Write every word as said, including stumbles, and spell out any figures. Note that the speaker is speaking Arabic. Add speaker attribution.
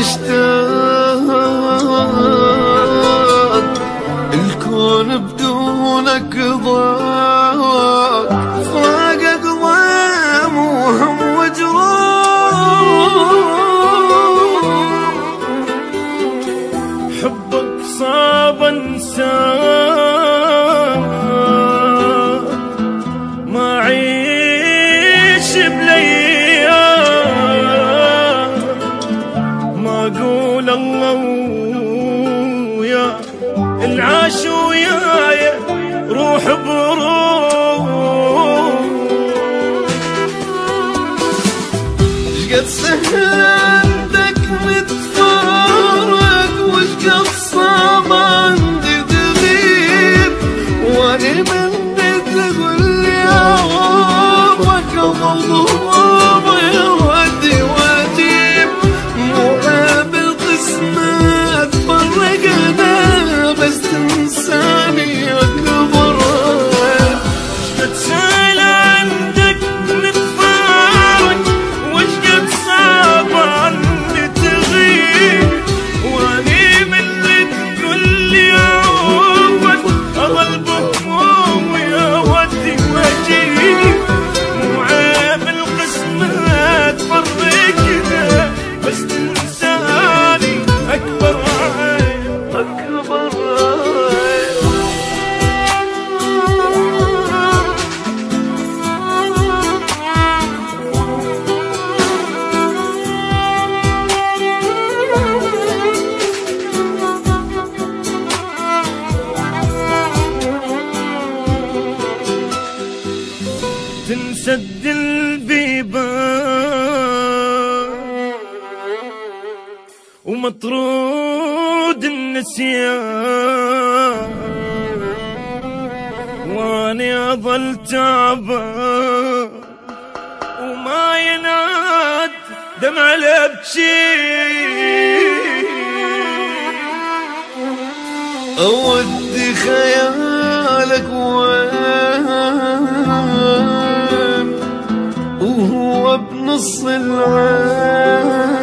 Speaker 1: مشتاق الكون بدونك ضاق، فراق أقوام وهم وجروح،
Speaker 2: حبك صعب انساه ما عيش بلياه، ما اقول الله ويا العاش وياي روح بروح.
Speaker 1: شقد سهلتك نتفارق وشقد صعب عندي تغيب، واني مني تقول لي عوضك ضباب يا ودي واجيب، مو عيب القسمة تفرقنا بس تنساني اكبر.
Speaker 2: شقد سهل عندك نتفارق وشقد صعب عندي تغيب، واني مني تقول لي عوضك اظل بهموم يا ودي واجيب، مو عيب القسمة تفرقنا بس تنساني اكبر عيب
Speaker 1: اكبر
Speaker 2: تنسد البيبان ومطرود النسيان، واني اظل تعبان وما يناد دمع الابكي.
Speaker 1: اودي خيالك وين وهو بنص العين،